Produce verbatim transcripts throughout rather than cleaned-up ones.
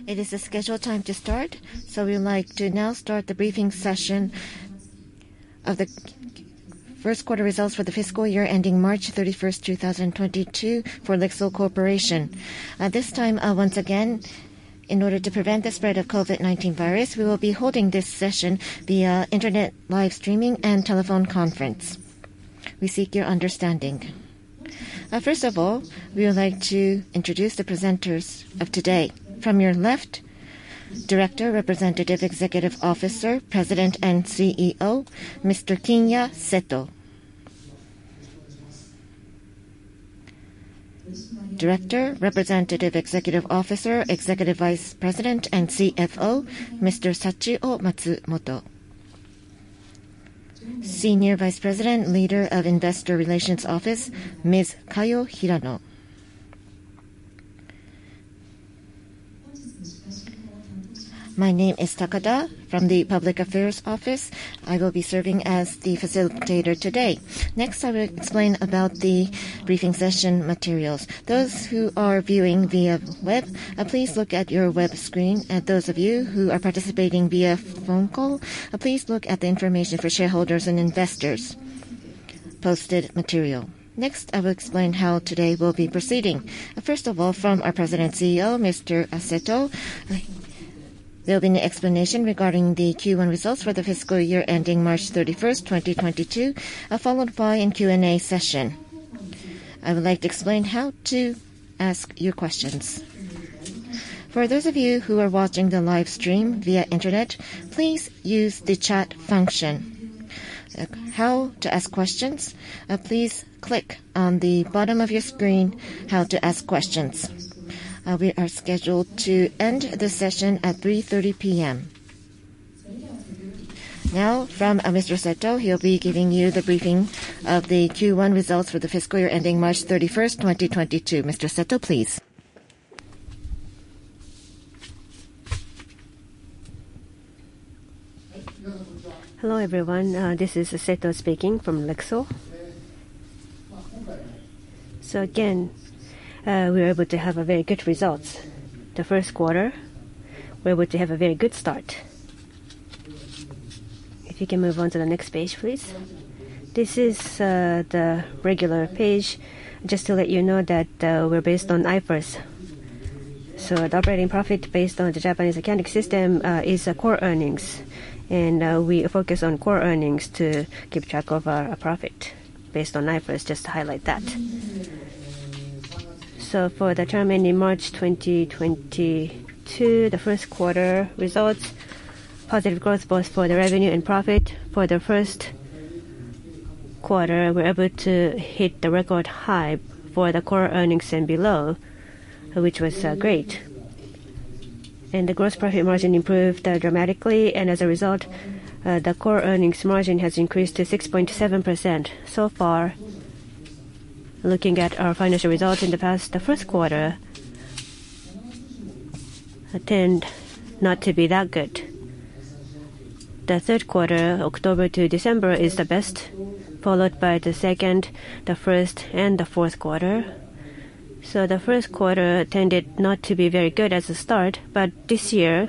It is the scheduled time to start, so we would like to now start the briefing session of the first quarter results for the fiscal year ending March thirty-first, two thousand twenty-two for LIXIL Corporation. Uh, this time, uh, once again, in order to prevent the spread of COVID nineteen virus, we will be holding this session via internet live streaming and telephone conference. We seek your understanding. Uh, first of all, we would like to introduce the presenters of today. From your left, Director, Representative Executive Officer, President and C E O, Mister Kinya Seto. Director, Representative Executive Officer, Executive Vice President and C F O, Mister Sachio Matsumoto. Senior Vice President, Leader of Investor Relations Office, Miz Kayo Hirano. My name is Takada from the Public Affairs Office. I will be serving as the facilitator today. Next, I will explain about the briefing session materials. Those who are viewing via web, uh, please look at your web screen. And those of you who are participating via phone call, uh, please look at the information for shareholders and investors posted material. Next, I will explain how today will be proceeding. Uh, first of all, from our President and C E O, Mister Seto, uh, there will be an explanation regarding the Q one results for the fiscal year ending March thirty-first, twenty twenty-two, uh, followed by a Q and A session. I would like to explain how to ask your questions. For those of you who are watching the live stream via internet, please use the chat function. Uh, how to ask questions? Uh, please click on the bottom of your screen, how to ask questions. Uh, we are scheduled to end the session at three thirty p.m. Now, from uh, Mister Seto, he'll be giving you the briefing of the Q one results for the fiscal year ending March thirty-first, twenty twenty-two. Mister Seto, please. Hello, everyone. Uh, this is Seto speaking from LIXIL. So again, Uh, we were able to have a very good results. The first quarter, we were able to have a very good start. If you can move on to the next page, please. This is uh, the regular page, just to let you know that uh, we're based on I F R S. So the operating profit based on the Japanese accounting system uh, is uh, core earnings. And uh, we focus on core earnings to keep track of our, our profit based on I F R S, just to highlight that. So for the term ending March twenty twenty-two, the first quarter results, positive growth both for the revenue and profit. For the first quarter, we're able to hit the record high for the core earnings and below, which was uh, great. And the gross profit margin improved uh, dramatically, and as a result, uh, the core earnings margin has increased to six point seven percent. So far, looking at our financial results in the past, the first quarter tend not to be that good. The third quarter, October to December, is the best, followed by the second, the first, and the fourth quarter. So the first quarter tended not to be very good as a start, but this year,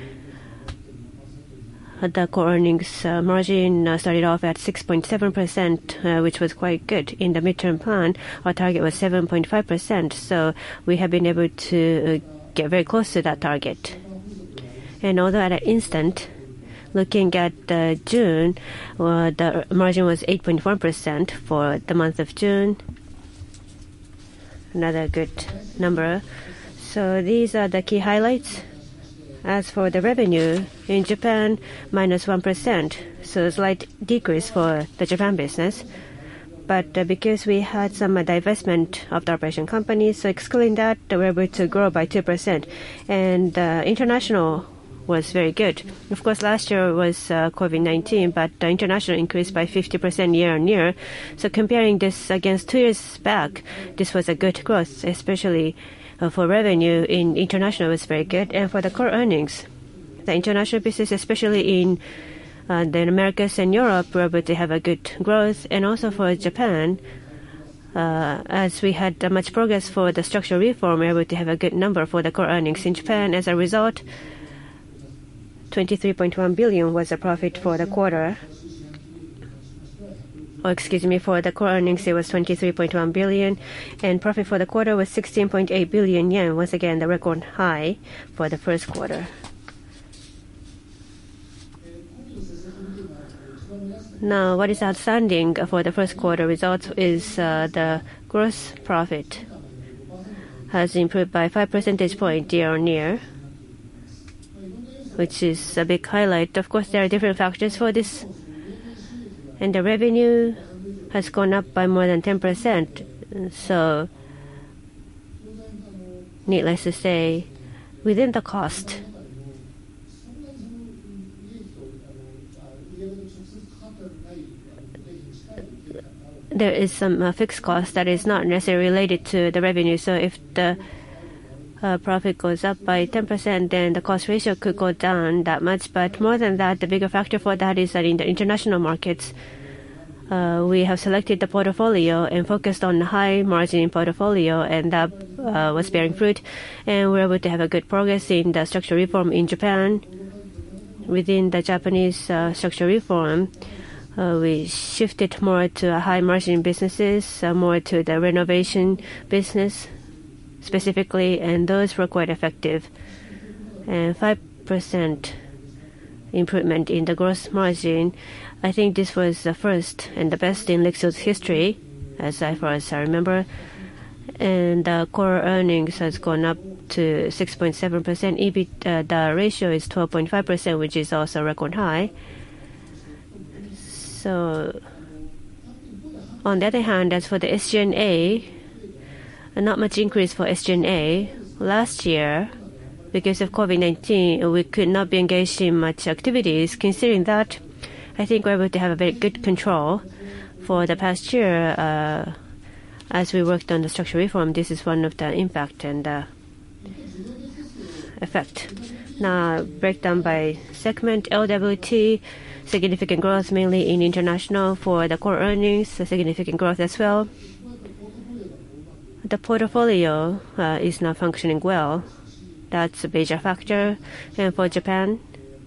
the core earnings uh, margin uh, started off at six point seven percent, uh, which was quite good. In the midterm plan, our target was seven point five percent, so we have been able to uh, get very close to that target. And although at an instant, looking at uh, June, uh, the margin was eight point one percent for the month of June. Another good number. So these are the key highlights. As for the revenue, in Japan, minus one percent, so a slight decrease for the Japan business. But uh, because we had some uh, divestment of the operation companies, so excluding that, uh, we were able to grow by two percent. And uh, international was very good. Of course, last year was uh, COVID nineteen, but uh, international increased by fifty percent year on year. So comparing this against two years back, this was a good growth, especially Uh, for revenue in international was very good. And for the core earnings, the international business, especially in uh, the Americas and Europe, were able to have a good growth. And also for Japan, Uh, as we had uh, much progress for the structural reform, we were able to have a good number for the core earnings in Japan. As a result, twenty-three point one billion was the profit for the quarter. Oh, excuse me, for the core earnings, it was twenty-three point one billion, and profit for the quarter was sixteen point eight billion yen. Once again, the record high for the first quarter. Now, what is outstanding for the first quarter results is uh, the gross profit has improved by five percentage points year on year, which is a big highlight. Of course, there are different factors for this, and the revenue has gone up by more than ten percent. So, needless to say, within the cost, there is some uh, fixed cost that is not necessarily related to the revenue. So if the uh, profit goes up by ten percent, then the cost ratio could go down that much. But more than that, the bigger factor for that is that in the international markets, uh, we have selected the portfolio and focused on the high margin portfolio, and that uh, was bearing fruit. And we were able to have a good progress in the structural reform in Japan. Within the Japanese uh, structural reform, Uh, we shifted more to high margin businesses, uh, more to the renovation business specifically, and those were quite effective. And five percent improvement in the gross margin. I think this was the first and the best in LIXIL's history, as far as I remember. And the core earnings has gone up to six point seven percent. E B I T D A ratio is twelve point five percent, which is also record high. So, on the other hand, as for the S G and A, not much increase for S G and A. Last year, because of COVID nineteen, we could not be engaged in much activities. Considering that, I think we're able to have a very good control for the past year. Uh, as we worked on the structural reform, this is one of the impact and uh, effect. Now, breakdown by segment. L W T, significant growth mainly in international. For the core earnings, a significant growth as well. The portfolio uh, is not functioning well. That's a major factor. And for Japan,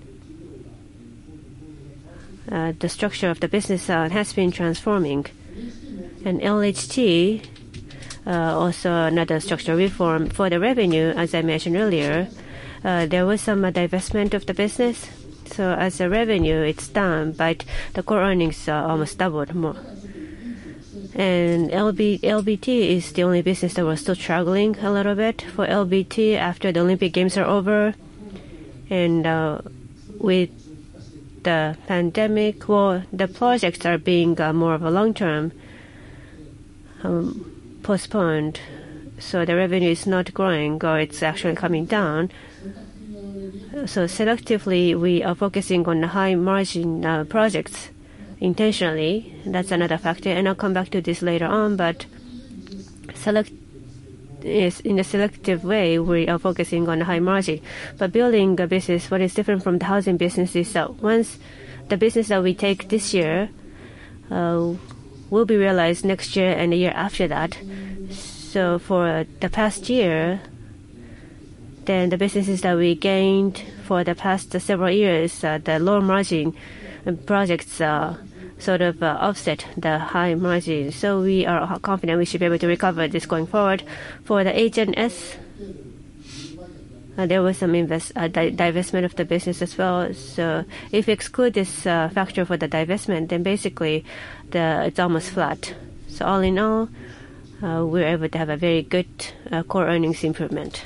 uh, the structure of the business uh, has been transforming. And L H T, uh, also another structural reform. For the revenue, as I mentioned earlier, uh, there was some uh, divestment of the business. So as a revenue, it's down, but the core earnings uh, almost doubled more. And L B, L B T is the only business that was still struggling a little bit. For L B T, after the Olympic Games are over, and uh, with the pandemic, well, the projects are being uh, more of a long-term um, postponed. So the revenue is not growing, or it's actually coming down. So selectively, we are focusing on the high margin uh, projects intentionally. That's another factor, and I'll come back to this later on. But select is in a selective way, we are focusing on the high margin. But building a business, what is different from the housing business is that once the business that we take this year uh, will be realized next year and the year after that. So for the past year, then the businesses that we gained for the past uh, several years, uh, the low margin projects uh, sort of uh, offset the high margin. So we are confident we should be able to recover this going forward. For the H and S, uh, there was some invest, uh, di divestment of the business as well. So if we exclude this uh, factor for the divestment, then basically the, it's almost flat. So all in all, uh, we're able to have a very good uh, core earnings improvement.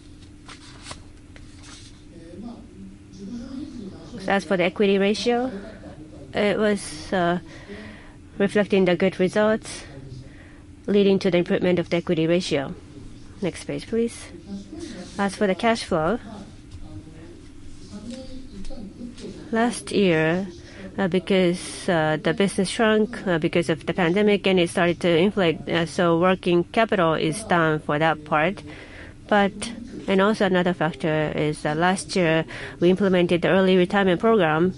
As for the equity ratio, it was uh, reflecting the good results, leading to the improvement of the equity ratio. Next page, please. As for the cash flow, last year, uh, because uh, the business shrunk uh, because of the pandemic and it started to inflate, uh, so working capital is down for that part. But and also another factor is that last year we implemented the early retirement program,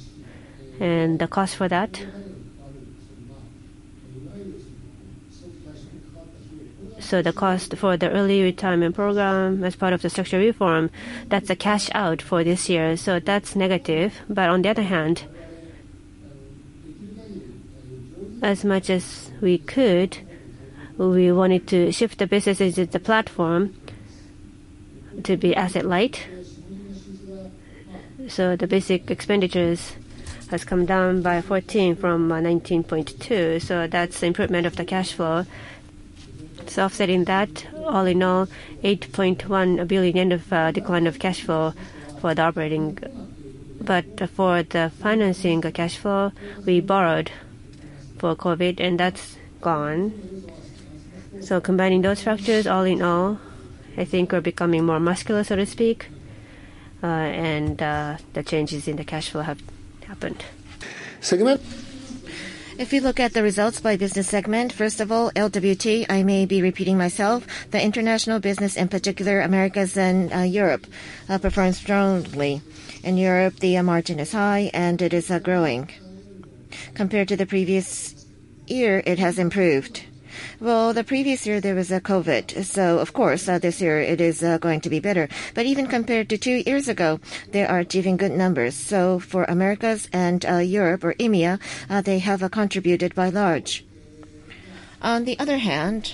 and the cost for that So the cost for the early retirement program as part of the structural reform, that's a cash out for this year. So that's negative. But on the other hand, as much as we could, we wanted to shift the businesses into the platform to be asset light. So the basic expenditures has come down by fourteen from uh, nineteen point two. So that's the improvement of the cash flow. So offsetting that, all in all, eight point one billion yen of uh, decline of cash flow for the operating. But uh, for the financing cash flow, we borrowed for COVID, and that's gone. So combining those factors, all in all, I think we're becoming more muscular, so to speak, uh, and uh, the changes in the cash flow have happened. Segment. If we look at the results by business segment, first of all, L W T, I may be repeating myself, the international business, in particular Americas and uh, Europe, uh, performs strongly. In Europe, the uh, margin is high and it is uh, growing. Compared to the previous year, it has improved. Well, the previous year there was a COVID, so of course uh, this year it is uh, going to be better. But even compared to two years ago, they are achieving good numbers. So for Americas and uh, Europe, or E M E A, uh, they have uh, contributed by large. On the other hand,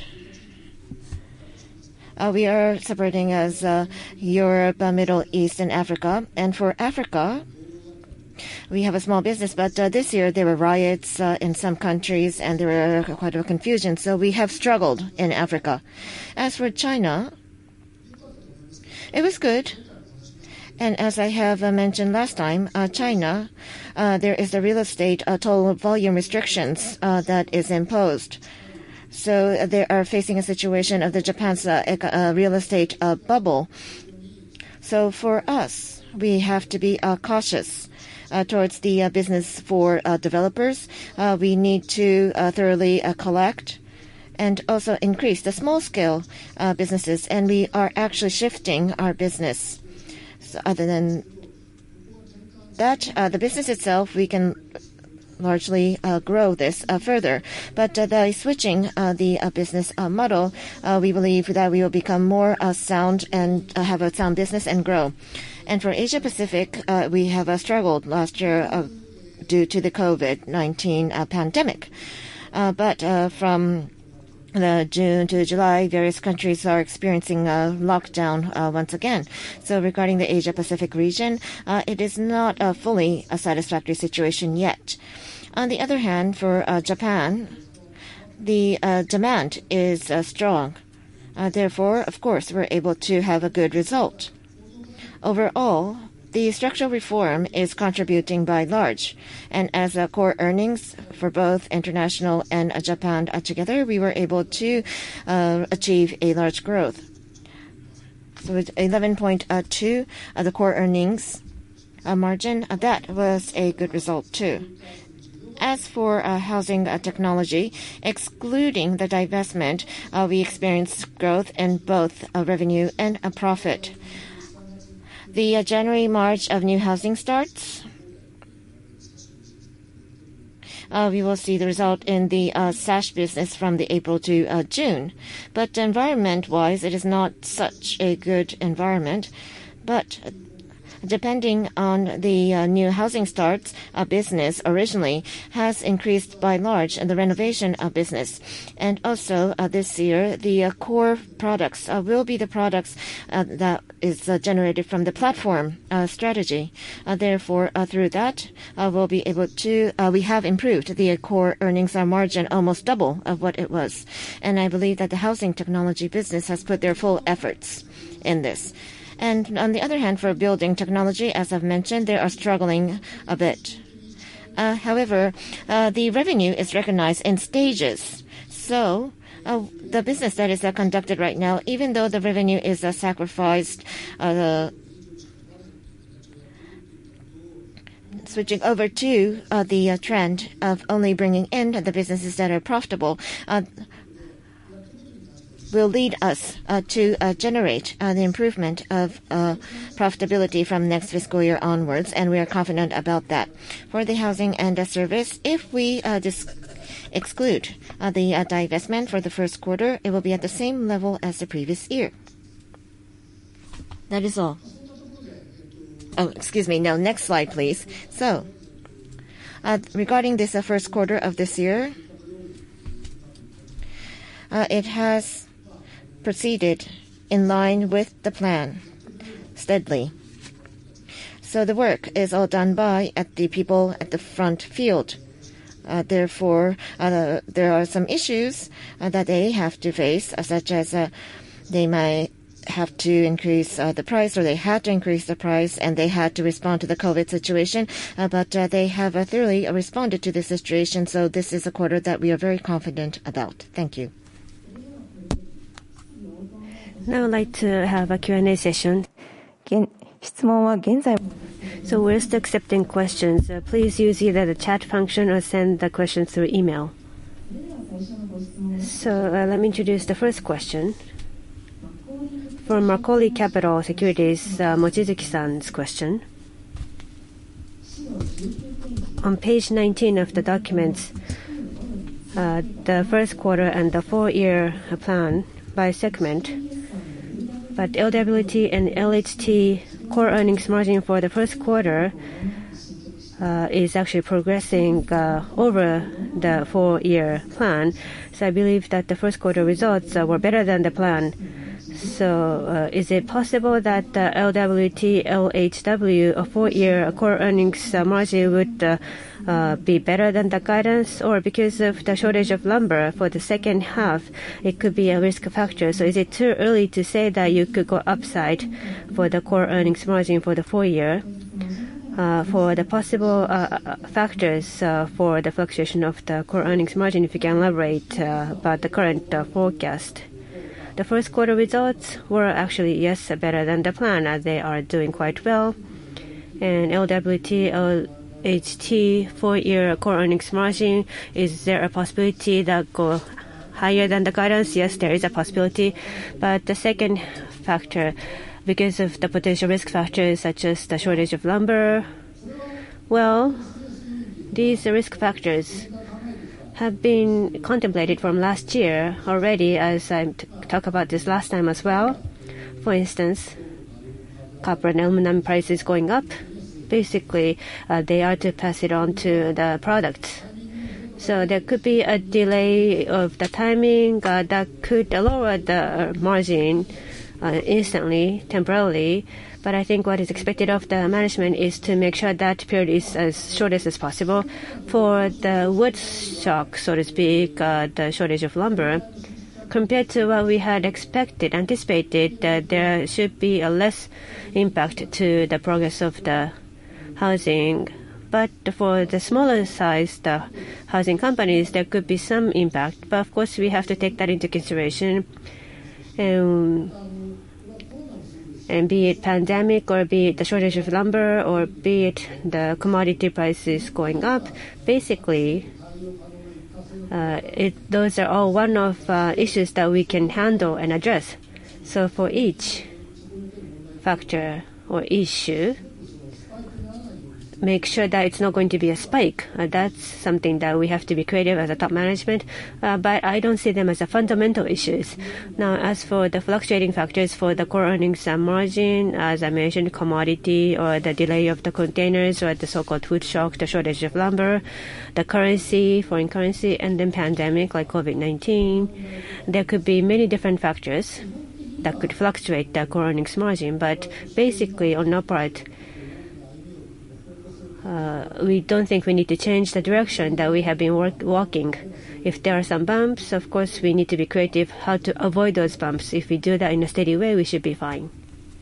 uh, we are separating as uh, Europe, uh, Middle East, and Africa. And for Africa, we have a small business, but uh, this year there were riots uh, in some countries and there were quite a confusion. So we have struggled in Africa. As for China, it was good. And as I have uh, mentioned last time, uh, China, uh, there is the real estate uh, total volume restrictions uh, that is imposed. So uh, they are facing a situation of the Japan's uh, uh, real estate uh, bubble. So for us, we have to be uh, cautious. Uh, towards the uh, business for uh, developers. Uh, we need to uh, thoroughly uh, collect and also increase the small-scale uh, businesses. And we are actually shifting our business. So other than that, uh, the business itself, we can largely uh, grow this uh, further. But uh, by switching uh, the uh, business uh, model, uh, we believe that we will become more uh, sound and uh, have a sound business and grow. And for Asia Pacific, uh, we have uh, struggled last year uh, due to the COVID nineteen uh, pandemic. Uh, but uh, from the June to July, various countries are experiencing a lockdown uh, once again. So regarding the Asia Pacific region, uh, it is not uh, fully a satisfactory situation yet. On the other hand, for uh, Japan, the uh, demand is uh, strong. Uh, therefore, of course, we're able to have a good result. Overall, the structural reform is contributing by large, and as a core earnings for both international and uh, Japan uh, together, we were able to uh, achieve a large growth. So it's eleven point two, uh, the core earnings uh, margin, uh, that was a good result too. As for uh, housing uh, technology, excluding the divestment, uh, we experienced growth in both uh, revenue and uh, profit. The uh, January-March of new housing starts, uh, we will see the result in the uh, sash business from the April to uh, June. But environment-wise, it is not such a good environment. But depending on the uh, new housing starts, uh, business originally has increased by large in the renovation uh, business. And also uh, this year, the uh, core products uh, will be the products uh, that is uh, generated from the platform uh, strategy. Uh, therefore, uh, through that, uh, we'll be able to, uh, we have improved the uh, core earnings uh, margin almost double of what it was. And I believe that the housing technology business has put their full efforts in this. And on the other hand, for building technology, as I've mentioned, they are struggling a bit. Uh, however, uh, the revenue is recognized in stages. So uh, the business that is uh, conducted right now, even though the revenue is uh, sacrificed, uh, switching over to uh, the uh, trend of only bringing in the businesses that are profitable, uh, will lead us uh, to uh, generate uh, the improvement of uh, profitability from next fiscal year onwards, and we are confident about that. For the housing and uh, service, if we uh, dis- exclude uh, the uh, divestment for the first quarter, it will be at the same level as the previous year. That is all. Oh, excuse me. No, next slide, please. So, uh, regarding this uh, first quarter of this year, uh, it has proceeded in line with the plan steadily. So the work is all done by at the people at the front field. Uh, therefore, uh, there are some issues uh, that they have to face, uh, such as uh, they might have to increase uh, the price, or they had to increase the price, and they had to respond to the COVID situation. Uh, but uh, they have uh, thoroughly uh, responded to the situation, so this is a quarter that we are very confident about. Thank you. Now I'd like to have a Q and A session. 質問は現在 So we're still accepting questions. Uh, please use either the chat function or send the questions through email. So uh, let me introduce the first question. From Macaulay Capital Securities, uh, Mochizuki-san's question. On page nineteen of the documents, uh, the first quarter and the four-year plan by segment, but L W T and L H T core earnings margin for the first quarter uh, is actually progressing uh, over the four-year plan. So I believe that the first quarter results uh, were better than the plan. So uh, is it possible that uh, L W T, L H W, a four-year core earnings uh, margin would uh, uh, be better than the guidance? Or because of the shortage of lumber for the second half, it could be a risk factor. So is it too early to say that you could go upside for the core earnings margin for the four-year? Uh, for the possible uh, factors uh, for the fluctuation of the core earnings margin, if you can elaborate uh, about the current uh, forecast. The first quarter results were actually, yes, better than the plan, as they are doing quite well. And L W T, L H T, four-year core earnings margin, is there a possibility that go higher than the guidance? Yes, there is a possibility. But the second factor, because of the potential risk factors such as the shortage of lumber, well, these risk factors have been contemplated from last year already, as I t- talked about this last time as well. For instance, copper and aluminum prices going up. Basically, uh, they are to pass it on to the product. So there could be a delay of the timing uh, that could lower the margin uh, instantly, temporarily. But I think what is expected of the management is to make sure that period is as short as possible. For the wood stock, so to speak, uh, the shortage of lumber, compared to what we had expected, anticipated, that uh, there should be a less impact to the progress of the housing. But for the smaller sized uh, housing companies, there could be some impact. But of course, we have to take that into consideration. Um, And be it pandemic, or be it the shortage of lumber, or be it the commodity prices going up, basically, uh, it, those are all one of uh, issues that we can handle and address. So for each factor or issue, make sure that it's not going to be a spike. Uh, that's something that we have to be creative as a top management. Uh, but I don't see them as a fundamental issues. Now, as for the fluctuating factors for the core earnings uh, margin, as I mentioned, commodity or the delay of the containers or the so-called food shock, the shortage of lumber, the currency, foreign currency, and then pandemic like COVID nineteen, there could be many different factors that could fluctuate the core earnings margin. But basically, on our part, Uh, we don't think we need to change the direction that we have been work- walking. If there are some bumps, of course, we need to be creative how to avoid those bumps. If we do that in a steady way, we should be fine.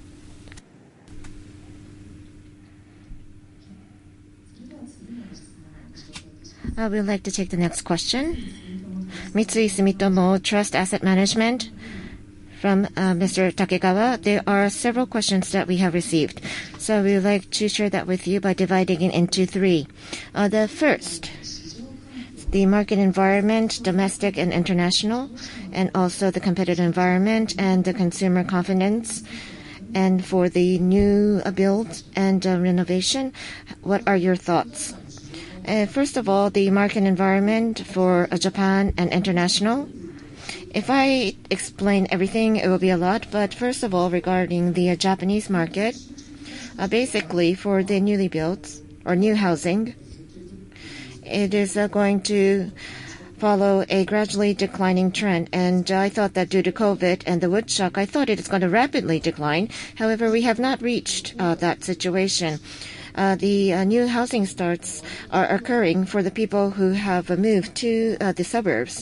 I would like to take the next question. Mitsui Sumitomo Trust Asset Management. From uh, Mister Takegawa, there are several questions that we have received. So we would like to share that with you by dividing it into three. Uh, the first, the market environment, domestic and international, and also the competitive environment and the consumer confidence. And for the new uh, build and uh, renovation, what are your thoughts? Uh, first of all, the market environment for uh, Japan and international. If I explain everything, it will be a lot. But first of all, regarding the uh, Japanese market, uh, basically for the newly built or new housing, it is uh, going to follow a gradually declining trend. And uh, I thought that due to COVID and the wood shock, I thought it is going to rapidly decline. However, we have not reached uh, that situation. Uh, the uh, new housing starts are occurring for the people who have uh, moved to uh, the suburbs.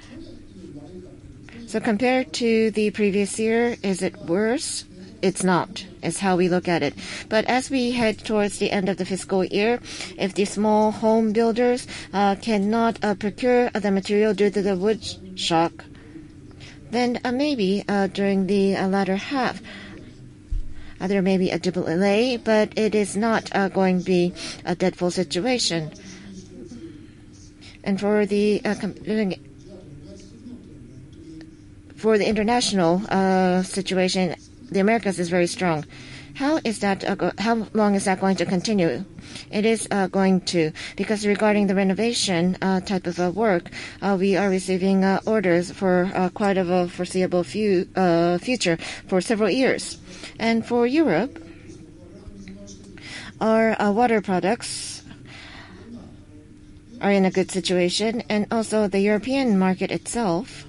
So compared to the previous year, is it worse? It's not, is how we look at it. But as we head towards the end of the fiscal year, if the small home builders uh, cannot uh, procure the material due to the wood shock, then uh, maybe uh, during the uh, latter half, uh, there may be a delay, but it is not uh, going to be a dreadful situation. And for the uh, for the international uh, situation, the Americas is very strong. How is that? Uh, go- how long is that going to continue? It is uh, going to, because regarding the renovation uh, type of uh, work, uh, we are receiving uh, orders for uh, quite of a foreseeable few, uh, future for several years. And for Europe, our uh, water products are in a good situation, and also the European market itself.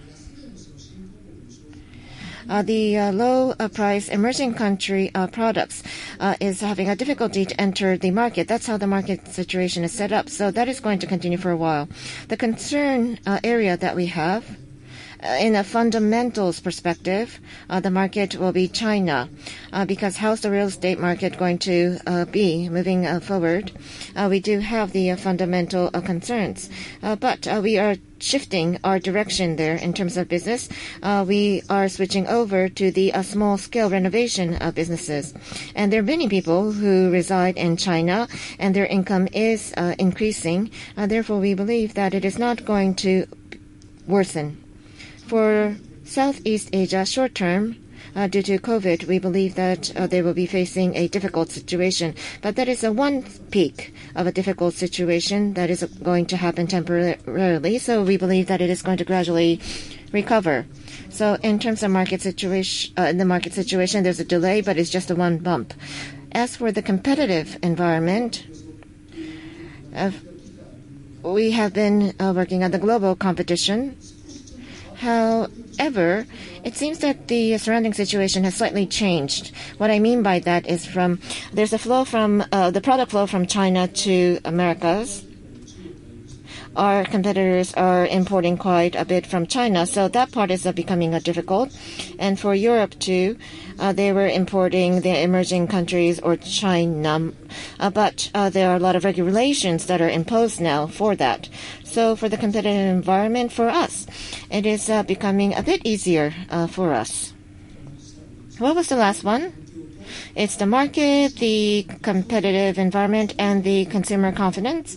Uh, the uh, low-price uh, emerging country uh, products uh, is having a difficulty to enter the market. That's how the market situation is set up. So that is going to continue for a while. The concern uh, area that we have, uh, in a fundamentals perspective, uh, the market will be China, uh, because how's the real estate market going to uh, be moving uh, forward? Uh, we do have the uh, fundamental uh, concerns, uh, but uh, we are shifting our direction there in terms of business. Uh, we are switching over to the uh, small-scale renovation uh, businesses. And there are many people who reside in China, and their income is uh, increasing. Uh, therefore, we believe that it is not going to worsen. For Southeast Asia, short-term, Uh, due to COVID, we believe that uh, they will be facing a difficult situation. But that is a one peak of a difficult situation that is going to happen temporarily. So we believe that it is going to gradually recover. So in terms of market situation, uh, in the market situation, there's a delay, but it's just a one bump. As for the competitive environment, uh, we have been uh, working on the global competition. However, it seems that the surrounding situation has slightly changed. What I mean by that is from there's a flow from uh, the product flow from China to Americas. Our competitors are importing quite a bit from China, so that part is uh, becoming uh, difficult. And for Europe too, uh, they were importing the emerging countries or China, uh, but uh, there are a lot of regulations that are imposed now for that. So for the competitive environment for us, it is uh, becoming a bit easier uh, for us. What was the last one? It's the market, the competitive environment, and the consumer confidence.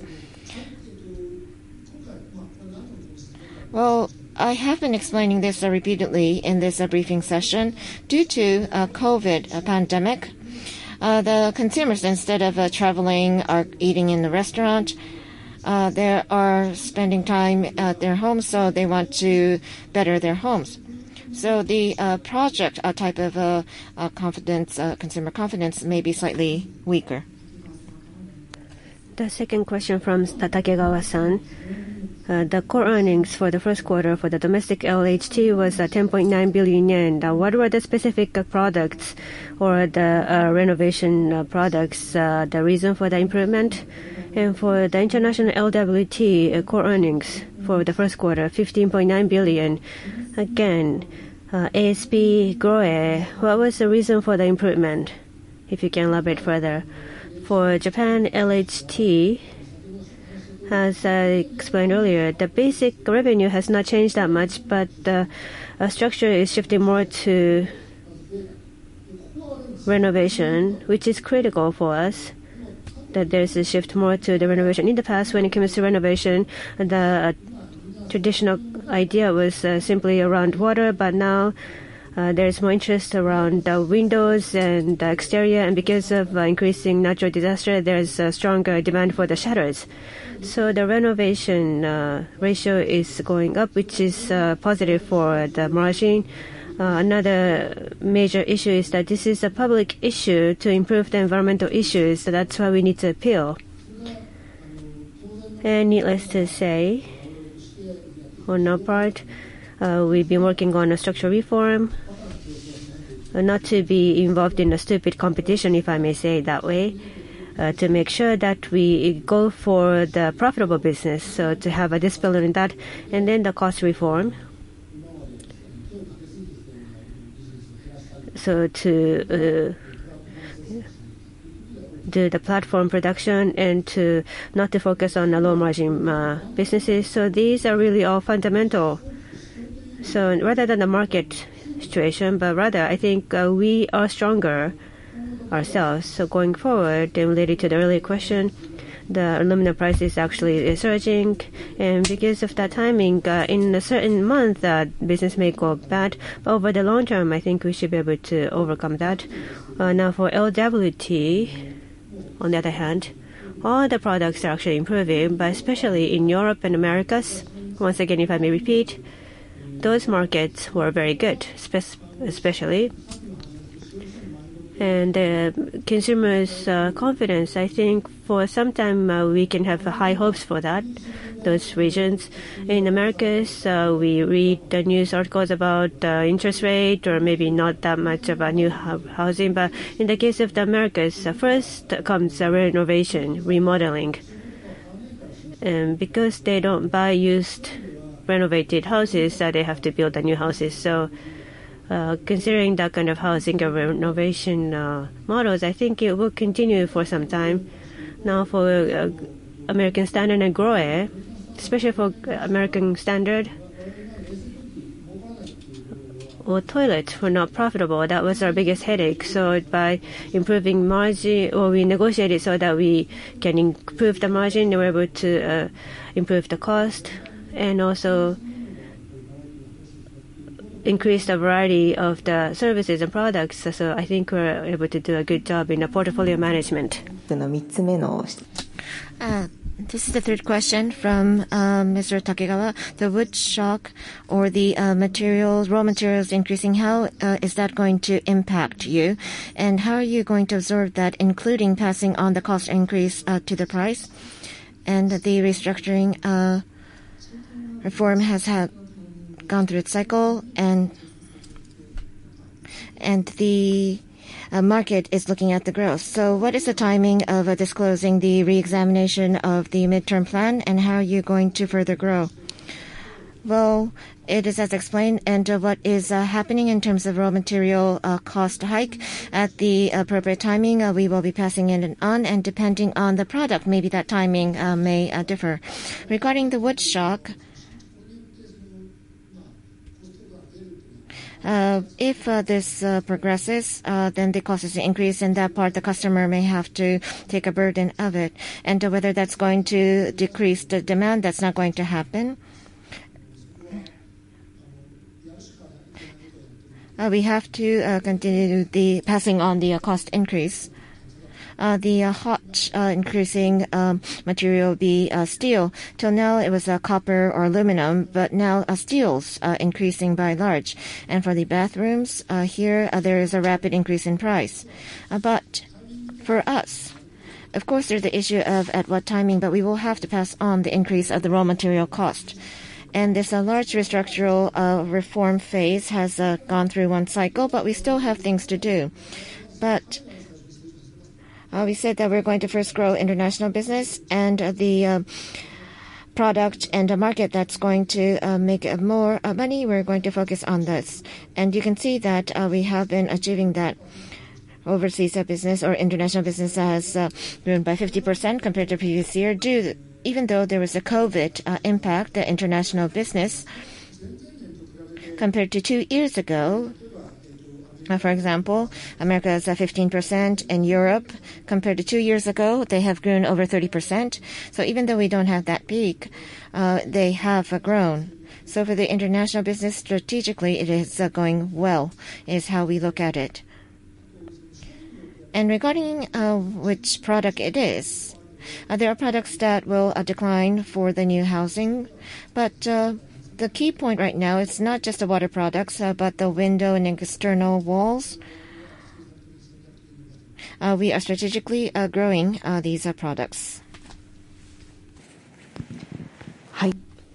Well, I have been explaining this uh, repeatedly in this uh, briefing session. Due to uh, COVID uh, pandemic, uh, the consumers, instead of uh, traveling, are eating in the restaurant. Uh, they are spending time at their homes, so they want to better their homes. So the uh, project uh, type of uh, uh, confidence, uh, consumer confidence, may be slightly weaker. The second question from Takegawa-san. Uh, the core earnings for the first quarter for the domestic L H T was uh, ten point nine billion yen. Uh, what were the specific uh, products or the uh, renovation uh, products, uh, the reason for the improvement? And for the international L W T uh, core earnings for the first quarter, fifteen point nine billion. Again, uh, A S P G R O E, what was the reason for the improvement? If you can elaborate further. For Japan L H T, as I explained earlier, the basic revenue has not changed that much, but the uh, structure is shifting more to renovation, which is critical for us, that there's a shift more to the renovation. In the past, when it comes to renovation, the uh, traditional idea was uh, simply around water, but now Uh, there's more interest around the windows and the exterior, and because of uh, increasing natural disaster, there's a stronger demand for the shutters. So the renovation uh, ratio is going up, which is uh, positive for the margin. Uh, another major issue is that this is a public issue to improve the environmental issues, so that's why we need to appeal. And needless to say, on our part, uh, we've been working on a structural reform, uh, not to be involved in a stupid competition, if I may say it that way, uh, to make sure that we go for the profitable business, so to have a discipline in that, and then the cost reform. So to uh, do the platform production and to not to focus on the low margin uh, businesses. So these are really all fundamental. So rather than the market situation, but rather I think uh, we are stronger ourselves. So going forward, and related to the earlier question, the aluminum price is actually surging, and because of that timing, uh, in a certain month, uh, business may go bad, but over the long term, I think we should be able to overcome that. Uh, now for L W T, on the other hand, all the products are actually improving, but especially in Europe and Americas, once again, if I may repeat, those markets were very good, spe- especially. And uh, consumers' uh, confidence, I think for some time uh, we can have high hopes for that, those regions. In Americas, uh, we read the news articles about uh, interest rate or maybe not that much about new housing. But in the case of the Americas, uh, first comes uh, renovation, remodeling. And because they don't buy used renovated houses, uh, they have to build the new houses. So Uh, considering that kind of housing and renovation uh, models, I think it will continue for some time. Now for uh, American Standard and GROHE, especially for American Standard, or toilets were not profitable. That was our biggest headache. So by improving margin, or we negotiated so that we can improve the margin, we were able to uh, improve the cost and also increase the variety of the services and products. So I think we're able to do a good job in the portfolio management. Uh, this is the third question from uh, Mister Takegawa. The wood shock or the uh, materials, raw materials increasing, how uh, is that going to impact you? And how are you going to absorb that, including passing on the cost increase uh, to the price? And the restructuring uh, reform has had gone through its cycle, and and the uh, market is looking at the growth. So what is the timing of uh, disclosing the re-examination of the midterm plan, and how are you going to further grow? Well, it is as explained, and uh, what is uh, happening in terms of raw material uh, cost hike at the appropriate timing, uh, we will be passing it on, and depending on the product, maybe that timing uh, may uh, differ. Regarding the wood shock, Uh, if uh, this uh, progresses, uh, then the cost is increased, and that part the customer may have to take a burden of it. And uh, whether that's going to decrease the demand, that's not going to happen. Uh, we have to uh, continue the passing on the uh, cost increase. Uh, the uh, hot uh, increasing um, material will be uh, steel. Till now it was uh, copper or aluminum, but now uh, steel's uh, increasing by large. And for the bathrooms, uh, here uh, there is a rapid increase in price. Uh, but for us, of course there's the issue of at what timing, but we will have to pass on the increase of the raw material cost. And this uh, large restructural uh, reform phase has uh, gone through one cycle, but we still have things to do. But Uh, we said that we're going to first grow international business, and uh, the uh, product and a market that's going to uh, make uh, more uh, money, we're going to focus on this. And you can see that uh, we have been achieving that. Overseas uh, business or international business has uh, grown by fifty percent compared to previous year, due, even though there was a COVID uh, impact, the international business compared to two years ago. Uh, for example, America is at fifteen percent, and Europe, compared to two years ago, they have grown over thirty percent. So even though we don't have that peak, uh, they have uh, grown. So for the international business, strategically, it is uh, going well, is how we look at it. And regarding uh, which product it is, uh, there are products that will uh, decline for the new housing, but uh, the key point right now is not just the water products, uh, but the window and external walls. Uh, we are strategically uh, growing uh, these uh, products. Hi.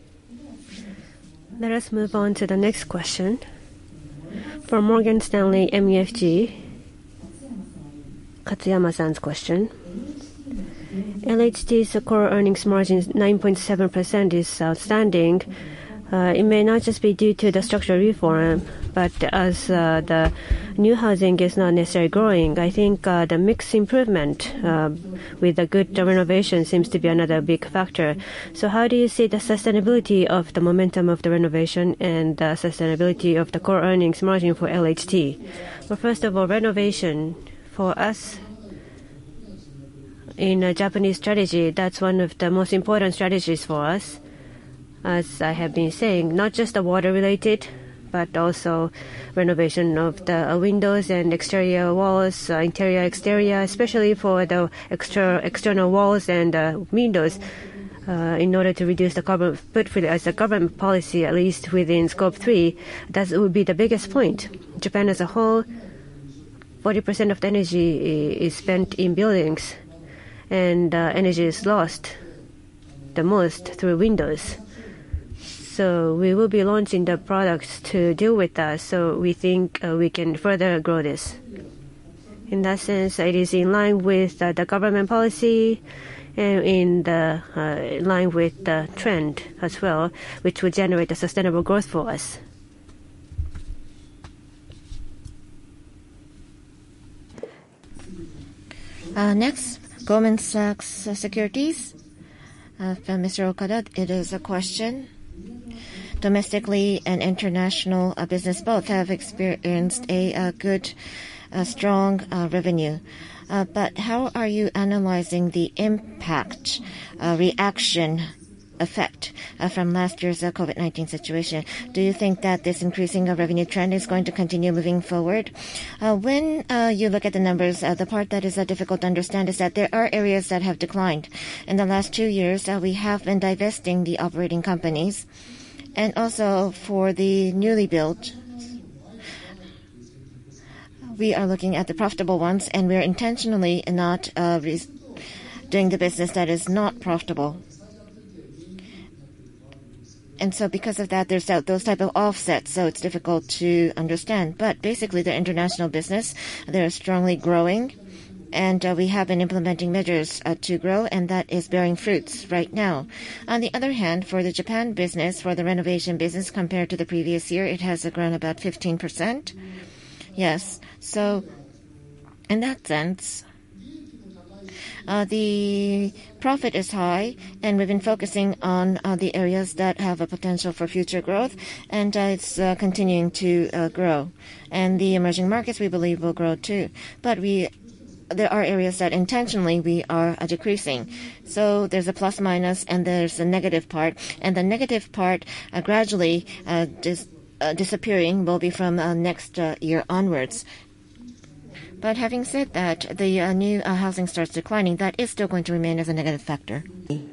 Let us move on to the next question. From Morgan Stanley M U F G, Katsuyama-san's question. L H T's core earnings margin nine point seven percent is outstanding. Uh, it may not just be due to the structural reform, but as uh, the new housing is not necessarily growing, I think uh, the mix improvement uh, with the good renovation seems to be another big factor. So how do you see the sustainability of the momentum of the renovation and the sustainability of the core earnings margin for L H T? Well, first of all, renovation for us in a Japanese strategy, that's one of the most important strategies for us. As I have been saying, not just the water-related, but also renovation of the uh, windows and exterior walls, uh, interior, exterior, especially for the exter external walls and uh, windows, uh, in order to reduce the carbon footprint as a government policy, at least within Scope three. That would be the biggest point. Japan as a whole, forty percent of the energy is spent in buildings, and uh, energy is lost the most through windows. So we will be launching the products to deal with that. So we think uh, we can further grow this. In that sense, it is in line with uh, the government policy and in the uh, line with the trend as well, which will generate a sustainable growth for us. Uh, next, Goldman Sachs uh, Securities. Uh, from Mister Okada, it is a question. Domestically and international uh, business both have experienced a uh, good, uh, strong uh, revenue. Uh, but how are you analyzing the impact, uh, reaction, effect uh, from last year's uh, COVID nineteen situation? Do you think that this increasing uh, revenue trend is going to continue moving forward? Uh, when uh, you look at the numbers, uh, the part that is uh, difficult to understand is that there are areas that have declined. In the last two years, uh, we have been divesting the operating companies. And also for the newly built, we are looking at the profitable ones, and we're intentionally not uh, re- doing the business that is not profitable. And so because of that, there's that, those type of offsets, so it's difficult to understand. But basically, the international business, they're strongly growing. And uh, we have been implementing measures uh, to grow, and that is bearing fruits right now. On the other hand, for the Japan business, for the renovation business, compared to the previous year, it has uh, grown about fifteen percent. Yes. So in that sense, uh, the profit is high, and we've been focusing on uh, the areas that have a potential for future growth, and uh, it's uh, continuing to uh, grow. And the emerging markets, we believe, will grow too. But we there are areas that intentionally we are uh, decreasing. So there's a plus minus and there's a negative part. And the negative part uh, gradually uh, dis- uh, disappearing will be from uh, next uh, year onwards. But having said that, the uh, new uh, housing starts declining. That is still going to remain as a negative factor.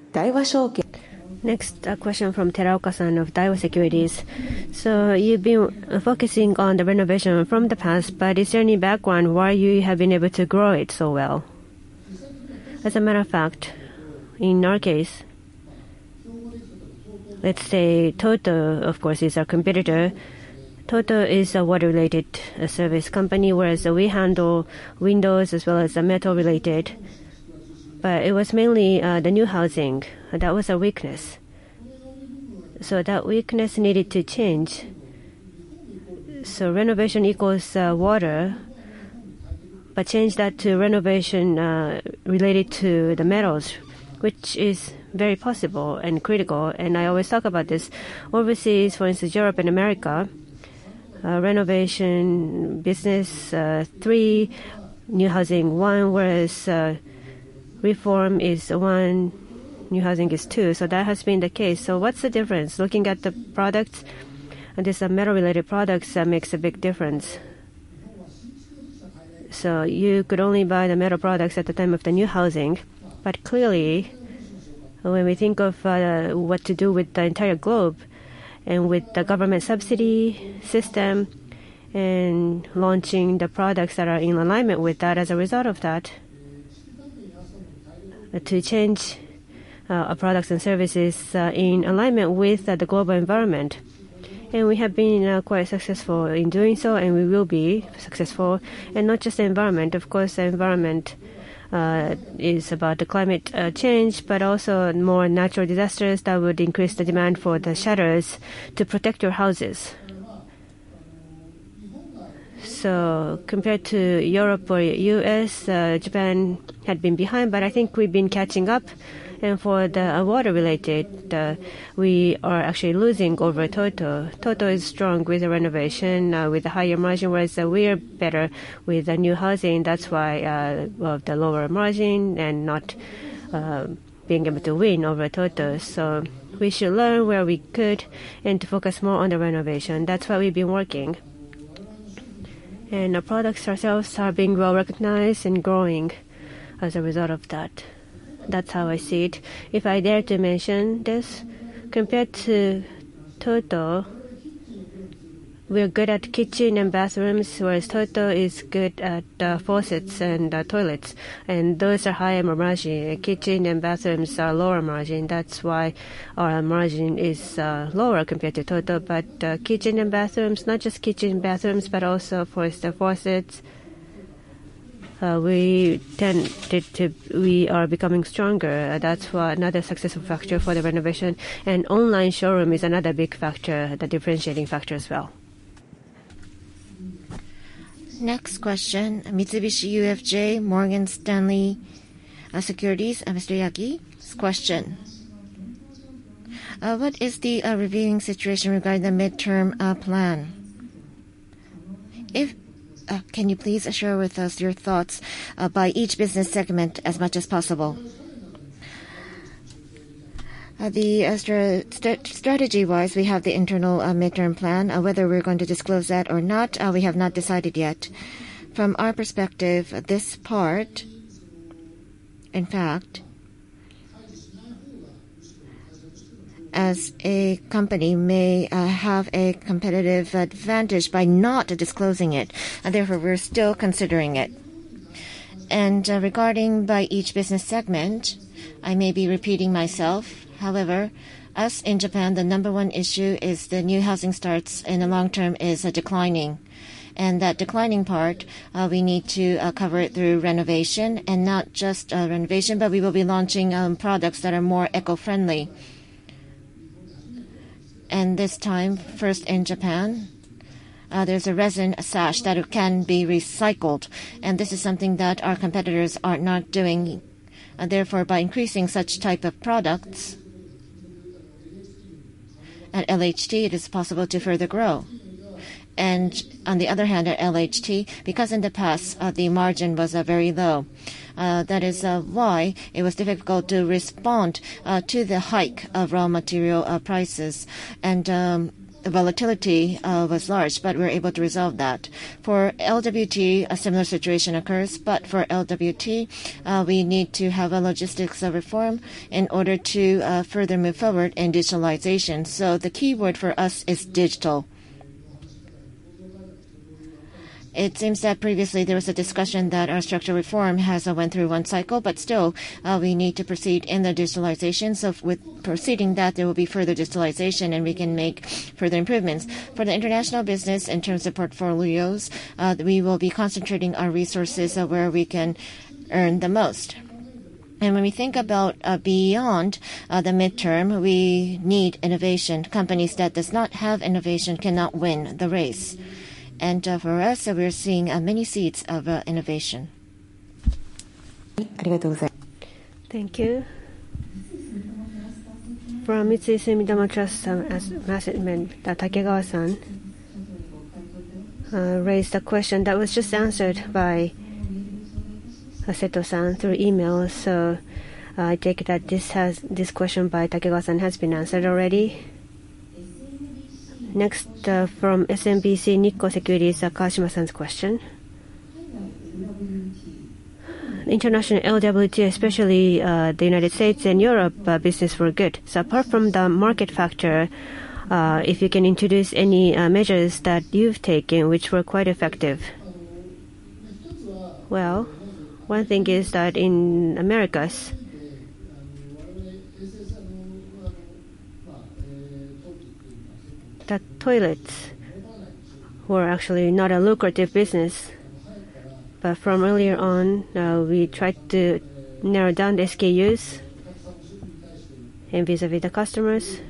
Next, a question from Teraoka-san of Daiwa Securities. So you've been focusing on the renovation from the past, but is there any background why you have been able to grow it so well? As a matter of fact, in our case, let's say Toto, of course, is our competitor. Toto is a water-related uh, service company, whereas uh, we handle windows as well as uh, metal-related. But it was mainly uh, the new housing. That was a weakness. So that weakness needed to change. So renovation equals uh, water, but change that to renovation uh, related to the metals, which is very possible and critical. And I always talk about this. Overseas, for instance, Europe and America, uh, renovation business, uh, three, new housing, one, whereas uh, reform is one, new housing is two. So that has been the case. So what's the difference? Looking at the products, and this uh, metal-related products uh, makes a big difference. So you could only buy the metal products at the time of the new housing, but clearly, when we think of uh, what to do with the entire globe, and with the government subsidy system, and launching the products that are in alignment with that, as a result of that, uh, to change uh, our products and services uh, in alignment with uh, the global environment. And we have been uh, quite successful in doing so, and we will be successful. And not just the environment. Of course, the environment uh, is about the climate uh, change, but also more natural disasters that would increase the demand for the shutters to protect your houses. So compared to Europe or U S, uh, Japan had been behind, but I think we've been catching up. And for the uh, water-related, uh, we are actually losing over Toto. Toto is strong with the renovation, uh, with a higher margin, whereas uh, we are better with the new housing. That's why uh, well, the lower margin and not uh, being able to win over Toto. So we should learn where we could and to focus more on the renovation. That's why we've been working. And our products ourselves are being well recognized and growing as a result of that. That's how I see it. If I dare to mention this, compared to Toto, we're good at kitchen and bathrooms, whereas Toto is good at uh, faucets and uh, toilets. And those are higher margin. Kitchen and bathrooms are lower margin. That's why our margin is uh, lower compared to Toto. But uh, kitchen and bathrooms, not just kitchen and bathrooms, but also for the faucets, Uh, we tend to, to, we are becoming stronger. Uh, that's why another successful factor for the renovation. And online showroom is another big factor, the differentiating factor as well. Next question, Mitsubishi U F J Morgan Stanley uh, Securities, uh, Mister Yagi's question. Uh, what is the uh, reviewing situation regarding the midterm uh, plan? If Uh, can you please share with us your thoughts uh, by each business segment as much as possible? Uh, the uh, stra st strategy-wise, we have the internal uh, midterm plan. Uh, whether we're going to disclose that or not, uh, we have not decided yet. From our perspective, this part, in fact, as a company may uh, have a competitive advantage by not disclosing it, and therefore we're still considering it. And uh, regarding by each business segment, I may be repeating myself. However, us in Japan, the number one issue is the new housing starts in the long term is uh, declining. And that declining part, uh, we need to uh, cover it through renovation, and not just uh, renovation, but we will be launching um, products that are more eco-friendly. And this time, first in Japan, uh, there's a resin sash that can be recycled. And this is something that our competitors are not doing. Uh, therefore, by increasing such type of products, at L H T, it is possible to further grow. And on the other hand, at L H T, because in the past, uh, the margin was uh, very low. Uh, that is uh, why it was difficult to respond uh, to the hike of raw material uh, prices. And um, the volatility uh, was large, but we were able to resolve that. For L W T, a similar situation occurs, but for L W T, uh, we need to have a logistics uh, reform in order to uh, further move forward in digitalization. So the key word for us is digital. It seems that previously there was a discussion that our structural reform has uh, went through one cycle, but still uh, we need to proceed in the digitalization. So with proceeding that, there will be further digitalization and we can make further improvements. For the international business, in terms of portfolios, uh, we will be concentrating our resources uh, where we can earn the most. And when we think about uh, beyond uh, the midterm, we need innovation. Companies that does not have innovation cannot win the race. And uh, for us, uh, we're seeing uh, many seeds of uh, innovation. Thank you. From Mitsui Sumitomo Trust Management, Takegawa-san uh, raised a question that was just answered by Seto-san through email. So I take it that this has this question by Takegawa-san has been answered already. Next, uh, from S M B C Nikko Securities, uh, Kashima-san's question. International L W T, especially uh, the United States and Europe, uh, business were good. So apart from the market factor, uh, if you can introduce any uh, measures that you've taken which were quite effective. Well, one thing is that in Americas, the toilets were actually not a lucrative business. But from earlier on, uh, we tried to narrow down the S K Us and vis-a-vis the customers.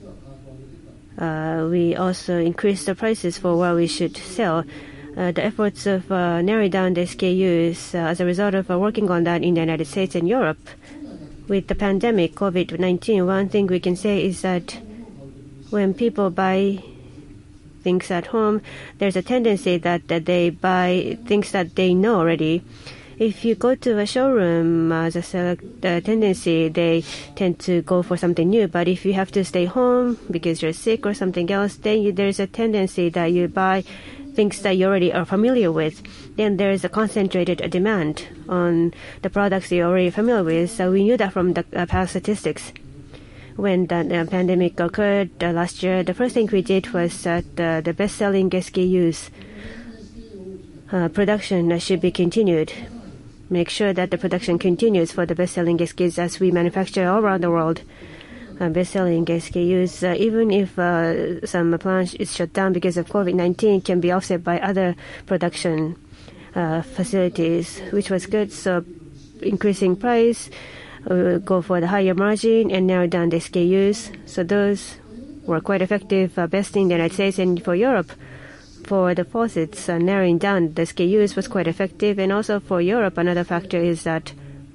Uh, we also increased the prices for what we should sell. Uh, the efforts of uh, narrowing down the S K Us uh, as a result of uh, working on that in the United States and Europe. With the pandemic, COVID nineteen, one thing we can say is that when people buy things at home, there's a tendency that, that they buy things that they know already. If you go to a showroom as a select uh, tendency, they tend to go for something new. But if you have to stay home because you're sick or something else, then you, there's a tendency that you buy things that you already are familiar with. Then there is a concentrated demand on the products you're already familiar with. So we knew that from the uh, past statistics. When the uh, pandemic occurred uh, last year, the first thing we did was that uh, the best-selling S K Us uh, production uh, should be continued. Make sure that the production continues for the best-selling S K Us as we manufacture all around the world. Uh, best-selling S K Us, uh, even if uh, some plants is shut down because of COVID nineteen, can be offset by other production uh, facilities, which was good. So increasing price, Uh, go for the higher margin and narrow down the S K Us. So those were quite effective, uh, best in the United States and for Europe. For the faucets, uh, narrowing down the S K Us was quite effective. And also for Europe, another factor is that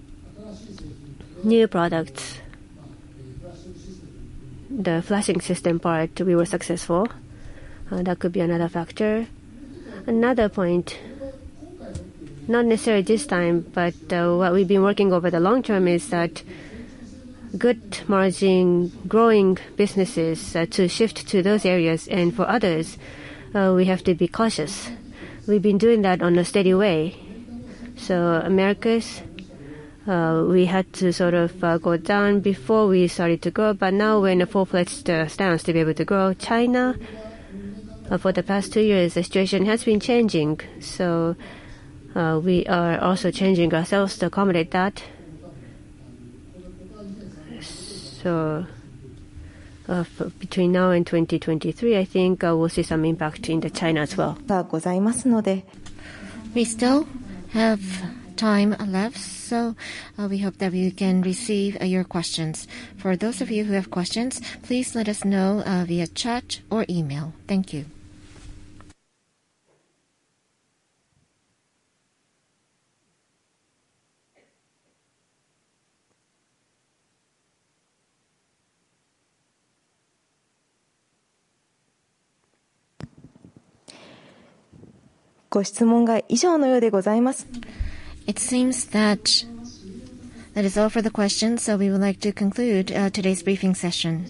new products, the flashing system part, we were successful. Uh, that could be another factor. Another point, not necessarily this time, but uh, what we've been working over the long term is that good margin growing businesses uh, to shift to those areas, and for others uh, we have to be cautious. We've been doing that on a steady way. So Americas, uh, we had to sort of uh, go down before we started to grow, but now we're in a full-fledged uh, stance to be able to grow. China, uh, for the past two years the situation has been changing, so Uh, we are also changing ourselves to accommodate that. So uh, between now and twenty twenty-three, I think uh, we'll see some impact in the China as well. がございますので、 We still have time left, so uh, we hope that we can receive uh, your questions. For those of you who have questions, please let us know uh, via chat or email. Thank you. ご質問が以上のようでございます。 It seems that that is all for the questions, so we would like to conclude uh, today's briefing session.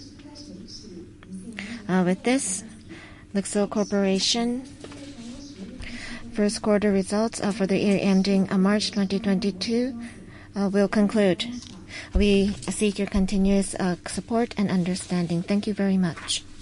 Uh, with this, Luxor Corporation first quarter results uh, for the year ending uh, March twenty twenty-two uh, will conclude. We seek your continuous uh, support and understanding. Thank you very much.